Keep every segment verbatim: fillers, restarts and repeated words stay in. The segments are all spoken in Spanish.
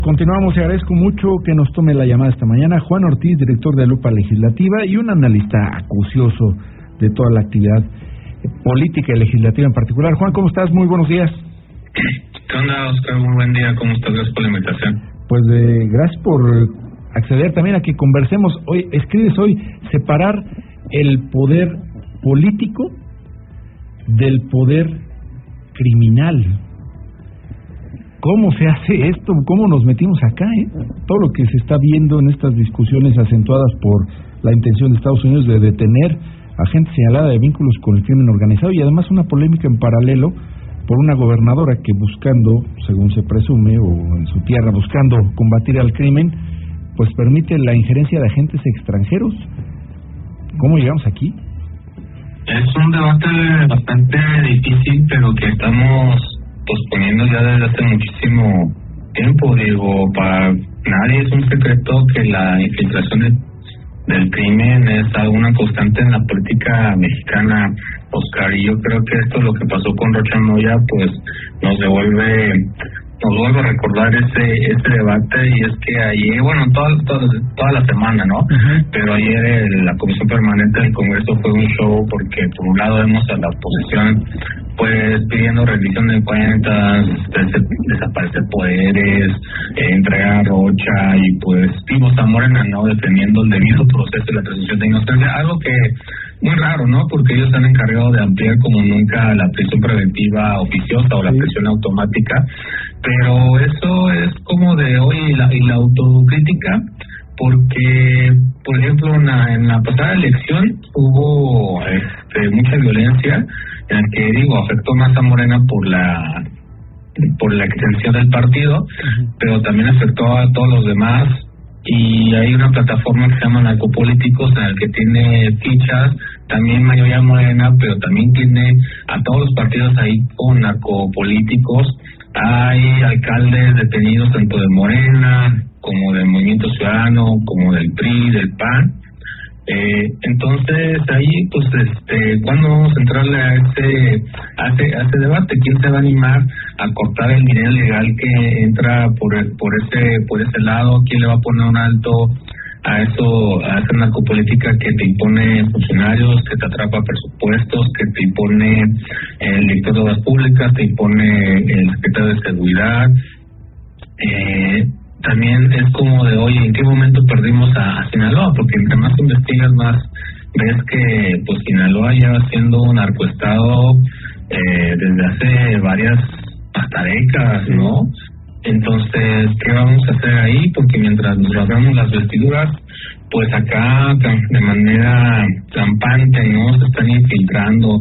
Continuamos y agradezco mucho que nos tome la llamada esta mañana Juan Ortiz, director de Lupa Legislativa y un analista acucioso de toda la actividad política y legislativa en particular. Juan, ¿cómo estás? Muy buenos días. ¿Qué onda, Oscar? Muy buen día. ¿Cómo estás? Gracias por la invitación. Pues eh, gracias por acceder también a que conversemos. Hoy escribes hoy separar el poder político del poder criminal. ¿Cómo se hace esto? ¿Cómo nos metimos acá? Eh? Todo lo que se está viendo en estas discusiones acentuadas por la intención de Estados Unidos de detener a gente señalada de vínculos con el crimen organizado y además una polémica en paralelo por una gobernadora que buscando, según se presume, o en su tierra buscando combatir al crimen, pues permite la injerencia de agentes extranjeros. ¿Cómo llegamos aquí? Es un debate bastante difícil, pero que estamos posponiendo ya desde hace muchísimo tiempo. Digo, para nadie es un secreto que la infiltración de, del crimen es alguna constante en la política mexicana, Oscar, y yo creo que esto, lo que pasó con Rocha Moya, pues nos devuelve nos vuelve a recordar ese ese debate. Y es que ayer, bueno, toda, toda, toda la semana, ¿no? Uh-huh. Pero ayer el, la Comisión Permanente del Congreso fue un show, porque por un lado vemos a la oposición pues pidiendo revisión de cuentas, des, desaparecer poderes, eh, entregar a Rocha, y pues Vivo Zamorena, ¿no?, defendiendo el debido proceso y la presunción de inocencia, algo que muy raro, ¿no?, porque ellos han encargado de ampliar como nunca la prisión preventiva oficiosa o la prisión automática. Pero eso es como de hoy, y la, y la autocrítica, porque, por ejemplo, en la, en la pasada elección hubo este, mucha violencia, en la que, digo, afectó más a Morena por la por la extensión del partido, uh-huh. pero también afectó a todos los demás. Y hay una plataforma que se llama Narcopolíticos, en la que tiene fichas, también mayoría Morena, pero también tiene a todos los partidos ahí con narcopolíticos. Hay alcaldes detenidos tanto de Morena como del Movimiento Ciudadano, como del P R I, del P A N. Eh, entonces ahí, pues, este, ¿cuándo vamos a entrarle a ese, a ese, a ese debate? ¿Quién se va a animar a cortar el dinero legal que entra por el, por ese, por ese lado? ¿Quién le va a poner un alto a eso, a esa narcopolítica que te impone funcionarios, que te atrapa presupuestos, que te impone el director de obras públicas, te impone el secretario de seguridad? Eh, también es como de, oye, ¿en qué momento perdimos a, a Sinaloa? Porque entre más investigas, más ves que pues Sinaloa lleva siendo un narcoestado eh, desde hace varias, hasta décadas, ¿no? Entonces, ¿qué vamos a hacer ahí? Porque mientras nos rasgamos las vestiduras, pues acá de manera campante, ¿no?, se están infiltrando.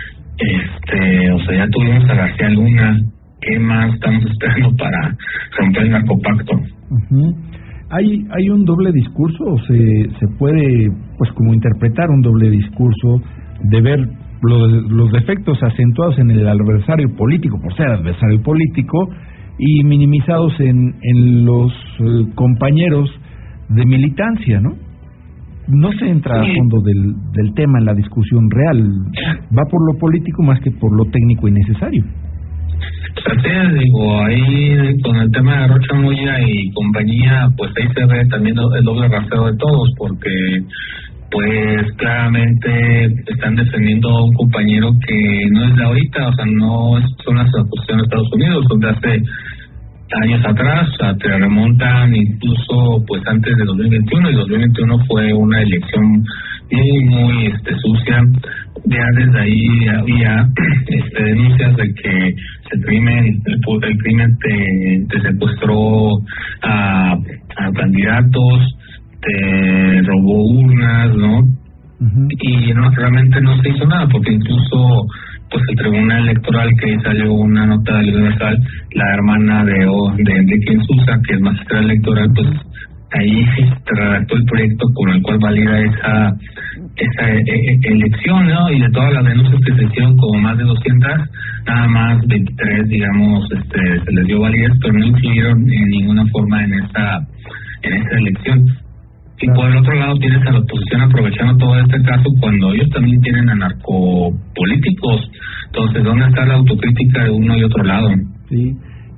Este, o sea, ya tuvimos a García Luna. ¿Qué más estamos esperando para romper el narcopacto? Uh-huh. ¿Hay hay un doble discurso o se se puede, pues, como interpretar un doble discurso de ver los, los defectos acentuados en el adversario político por ser adversario político y minimizados en, en los eh, compañeros de militancia, ¿no? No se entra sí. a fondo del, del tema en la discusión real, va por lo político más que por lo técnico y necesario. Así es, digo, ahí con el tema de Rocha Moya y compañía, pues ahí se ve también el doble rasero de todos, porque pues claramente están defendiendo a un compañero que no es de ahorita, o sea, no son las acusaciones de Estados Unidos, son de hace años atrás, o sea, te remontan incluso pues antes de dos mil veintiuno, y dos mil veintiuno fue una elección muy, muy este, sucia. Ya desde ahí había este, denuncias de que el crimen, el, el crimen te, te secuestró a, a candidatos, te robó urnas, ¿no? Uh-huh. Y no, realmente no se hizo nada, porque incluso pues el Tribunal Electoral, que salió una nota del Universal, la hermana de, de Enrique Insulza, que es magistrada electoral, pues ahí se redactó el proyecto con el cual valida esa esa e e elección, ¿no? Y de todas las denuncias que se hicieron, como más de doscientas, nada más veintitrés, digamos, este se les dio validez, pero no influyeron en ninguna forma en esa en esa elección. Y por el otro lado tienes a la oposición aprovechando todo este caso cuando ellos también tienen a narcopolíticos. Entonces, ¿dónde está la autocrítica de uno y otro lado? Sí.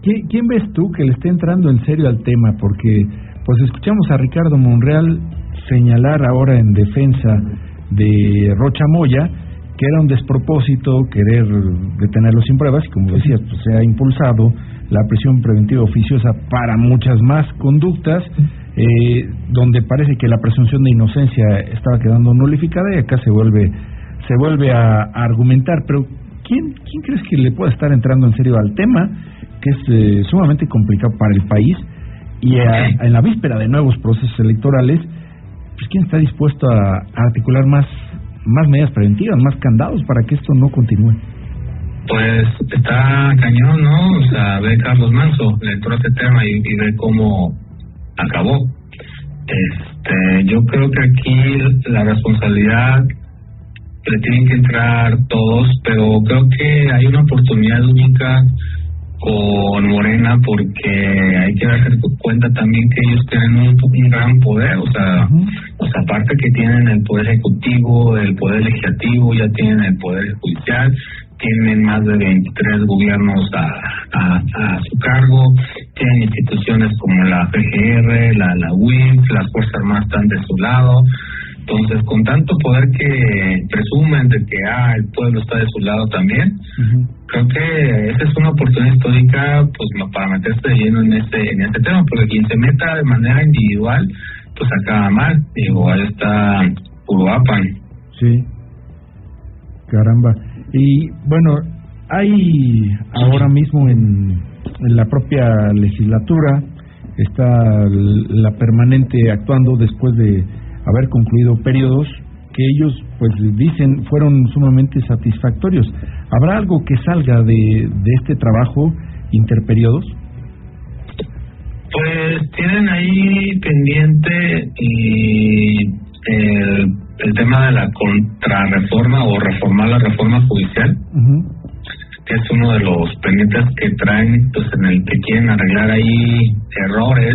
¿quién, ¿quién ves tú que le esté entrando en serio al tema? Porque pues escuchamos a Ricardo Monreal señalar ahora en defensa de Rocha Moya que era un despropósito querer detenerlo sin pruebas, y como decías, pues se ha impulsado la prisión preventiva oficiosa para muchas más conductas, eh, donde parece que la presunción de inocencia estaba quedando nulificada, y acá se vuelve se vuelve a, a argumentar. Pero ¿quién, ¿quién crees que le pueda estar entrando en serio al tema, que es eh, sumamente complicado para el país, y a, a, en la víspera de nuevos procesos electorales? Pues ¿quién está dispuesto a, a articular más más medidas preventivas, más candados para que esto no continúe? Pues está cañón, ¿no? O sea, ve Carlos Manso, le entró este tema y, y ve cómo acabó. Este, yo creo que aquí la responsabilidad le tienen que entrar todos, pero creo que hay una oportunidad única con Morena, porque hay que darse cuenta también que ellos tienen un, un gran poder, o sea, uh-huh. o sea, aparte que tienen el poder ejecutivo, el poder legislativo, ya tienen el poder judicial, tienen más de veintitrés gobiernos a, a, a su cargo, tienen instituciones como la P G R, la, la U I F, las Fuerzas Armadas están de su lado. Entonces, con tanto poder que presumen de que ah, el pueblo está de su lado también, uh-huh. creo que esa es una oportunidad histórica, pues, para meterse de lleno en este en este tema, porque quien se meta de manera individual, pues acaba mal. Digo, ahí está Uruapan. Sí, caramba. Y bueno, hay ahora mismo en, en la propia legislatura, está la permanente actuando después de haber concluido periodos que ellos pues dicen fueron sumamente satisfactorios. ¿Habrá algo que salga de, de este trabajo interperiodos? Pues tienen ahí pendiente y el, el tema de la contrarreforma o reformar la reforma judicial, uh-huh. que es uno de los pendientes que traen, pues en el que quieren arreglar ahí errores,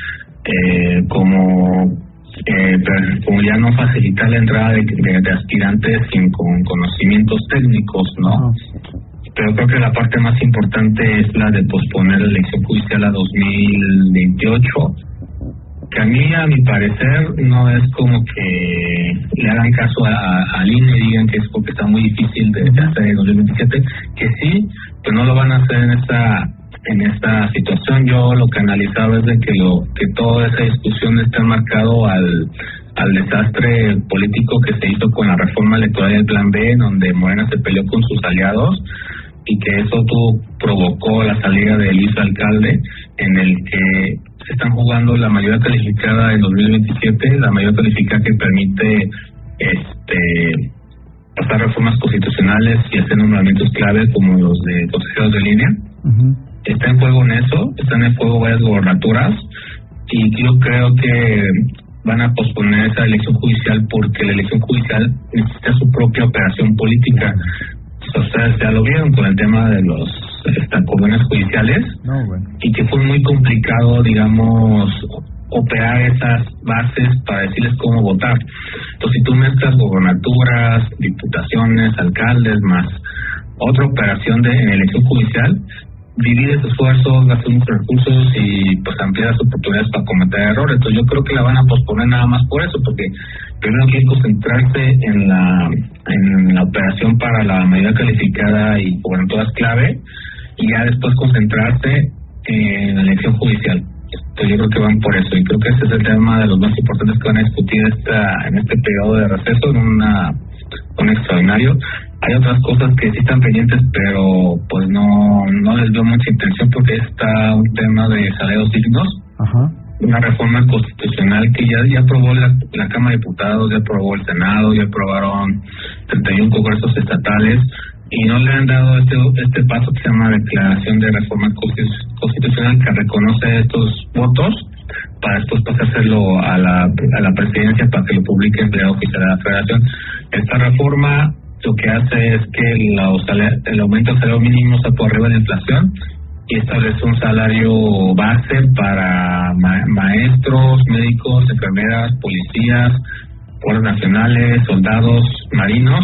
eh, como Eh, pero como ya no facilitar la entrada de, de, de aspirantes sin con conocimientos técnicos, ¿no? Uh-huh. Pero creo que la parte más importante es la de posponer la elección judicial a dos mil veintiocho, que a mí, a mi parecer, no es como que le hagan caso a, a, al I N E y digan que es porque está muy difícil de, de hacer en dos mil veintisiete, que sí, pues no lo van a hacer en esta en esta situación. Yo lo que analizaba es de que lo que toda esa discusión está marcado al al desastre político que se hizo con la reforma electoral del Plan B, donde Morena se peleó con sus aliados y que eso tuvo, provocó la salida de Luis Alcalde, en el que se están jugando la mayoría calificada en dos mil veintisiete, la mayoría calificada que permite este pasar reformas constitucionales y hacer nombramientos claves como los de consejeros de línea. Uh-huh. Está en juego en eso, están en juego varias gobernaturas, y yo creo que van a posponer esa elección judicial porque la elección judicial necesita su propia operación política. Ustedes ya lo vieron con el tema de los convenios judiciales, no, bueno. y que fue muy complicado, digamos, operar esas bases para decirles cómo votar. Entonces, si tú mezclas gobernaturas, diputaciones, alcaldes, más otra operación de en elección judicial, divides esfuerzos, gastas muchos recursos y pues amplias oportunidades para cometer errores. Entonces yo creo que la van a posponer nada más por eso, porque primero quieren concentrarse en la en la operación para la mayoría calificada y gobernaturas clave, y ya después concentrarse en la elección judicial. Entonces yo creo que van por eso, y creo que ese es el tema de los más importantes que van a discutir esta en este periodo de receso, en una un extraordinario. Hay otras cosas que sí están pendientes, pero pues no no les veo mucha intención, porque está un tema de salarios dignos. Ajá. Una reforma constitucional que ya ya aprobó la, la Cámara de Diputados, ya aprobó el Senado, ya aprobaron treinta y uno congresos estatales, y no le han dado este este paso que se llama Declaración de Reforma Constitucional, que reconoce estos votos para después pasárselo a la a la presidencia para que lo publique en el oficial de la Federación. Esta reforma lo que hace es que los, el aumento del salario mínimo está por arriba de la inflación, y establece un salario base para ma- maestros, médicos, enfermeras, policías, guardias nacionales, soldados, marinos,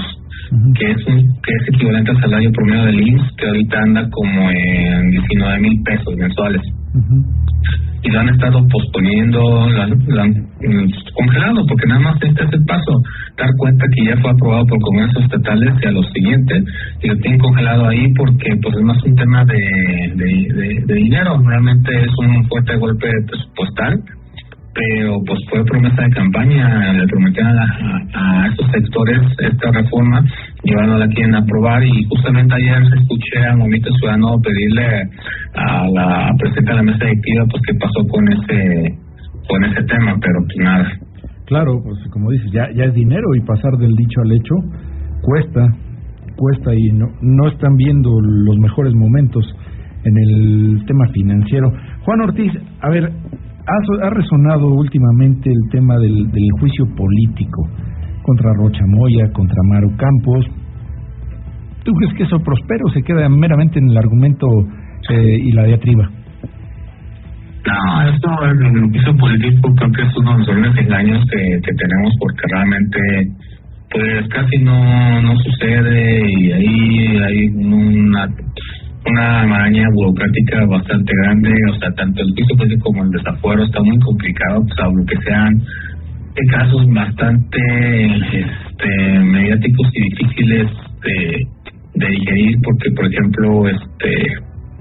uh-huh. que es un, que es equivalente al salario promedio del I M S S, que ahorita anda como en diecinueve mil pesos mensuales. Uh-huh. Y lo han estado posponiendo, lo han, lo han congelado, porque nada más este es el paso, dar cuenta que ya fue aprobado por congresos estatales y a los siguientes, y lo tienen congelado ahí porque pues es más un tema de, de, de, de dinero, realmente es un fuerte golpe presupuestal, pero pues fue promesa de campaña, le prometían a, a, a esos sectores esta reforma, y ahora no la quieren aprobar, y justamente ayer escuché al Movimiento Ciudadano pedirle a la presidenta de la mesa directiva pues qué pasó con ese con ese tema, pero pues nada. Claro, pues como dices, ya ya es dinero, y pasar del dicho al hecho cuesta, cuesta y no, no están viendo los mejores momentos en el tema financiero. Juan Ortiz, a ver, ha, ha resonado últimamente el tema del, del juicio político contra Rocha Moya, contra Maru Campos. ¿Tú crees que eso prospera o se queda meramente en el argumento eh, y la diatriba? No, esto en el juicio político creo que es uno de los grandes engaños que, que tenemos, porque realmente pues casi no no sucede, y ahí hay una una maraña burocrática bastante grande. O sea, tanto el juicio político como el desafuero está muy complicado, pues aunque sean casos bastante este, mediáticos y difíciles de, de digerir, porque por ejemplo este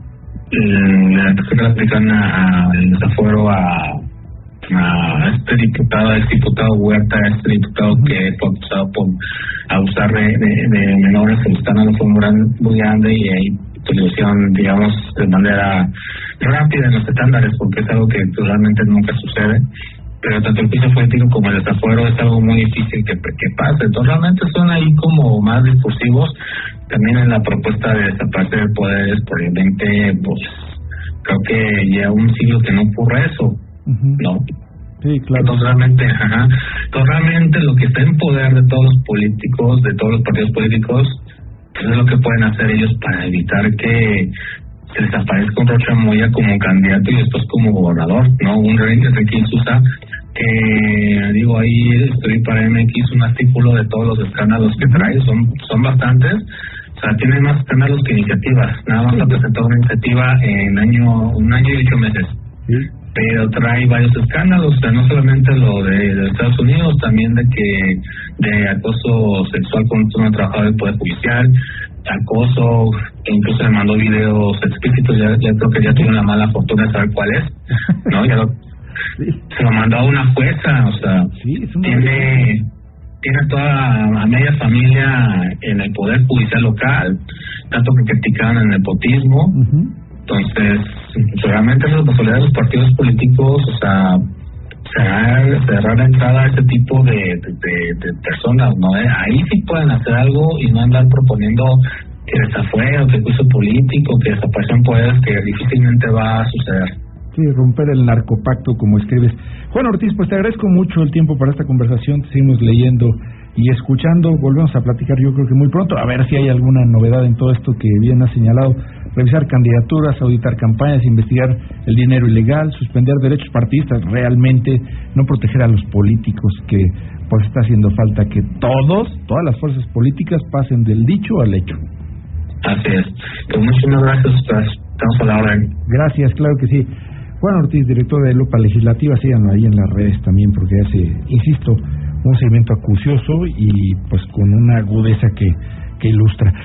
le aplican al desafuero a, a este diputado, a este diputado Huerta, a este diputado que fue acusado por abusar de, de, de menores. El escándalo fue muy grande, muy grande y ahí pues, lo hicieron, digamos, de manera rápida en los estándares, porque es algo que pues, realmente nunca sucede. Pero tanto el juicio político como el desafuero es algo muy difícil que, que pase. Entonces realmente son ahí como más discursivos. También en la propuesta de desaparecer poderes, probablemente pues creo que ya un siglo que no ocurre eso, uh-huh. ¿no? Sí, claro. Entonces realmente, ajá, entonces realmente lo que está en poder de todos los políticos, de todos los partidos políticos, pues es lo que pueden hacer ellos para evitar que se desaparezca un Rocha Moya como candidato y después como gobernador, ¿no? Un Enrique Insulza, que digo, ahí estoy para M X un artículo de todos los escándalos que trae, son son bastantes, o sea, tiene más escándalos que iniciativas. Nada más ha presentado una iniciativa en año un año y ocho meses, ¿sí? Pero trae varios escándalos, o sea, no solamente lo de, de Estados Unidos, también de que de acoso sexual contra una trabajadora del Poder Judicial, acoso, que incluso le mandó videos explícitos. Ya, ya creo que ya tiene la mala fortuna de saber cuál es, ¿no? Ya lo, sí. Se lo mandó a una jueza, o sea, sí, tiene tiene toda a media familia en el Poder Judicial local, tanto que criticaban el nepotismo. Uh-huh. Entonces, realmente es la responsabilidad de los partidos políticos, o sea, cerrar, cerrar la entrada a ese tipo de, de, de, de personas, ¿no? Ahí sí pueden hacer algo y no andar proponiendo que desafuero, que juicio político, que desaparición poderes, que difícilmente va a suceder. Sí, romper el narcopacto, como escribes. Juan Ortiz, pues te agradezco mucho el tiempo para esta conversación, te seguimos leyendo y escuchando, volvemos a platicar yo creo que muy pronto, a ver si hay alguna novedad en todo esto que bien has señalado, revisar candidaturas, auditar campañas, investigar el dinero ilegal, suspender derechos partidistas, realmente no proteger a los políticos, que pues está haciendo falta que todos, todas las fuerzas políticas pasen del dicho al hecho. Así es, pues muchísimas gracias, estamos a la orden. Gracias, claro que sí. Juan Ortiz, director de Lupa Legislativa, síganlo ahí en las redes también, porque hace, insisto, un seguimiento acucioso y pues con una agudeza que, que ilustra.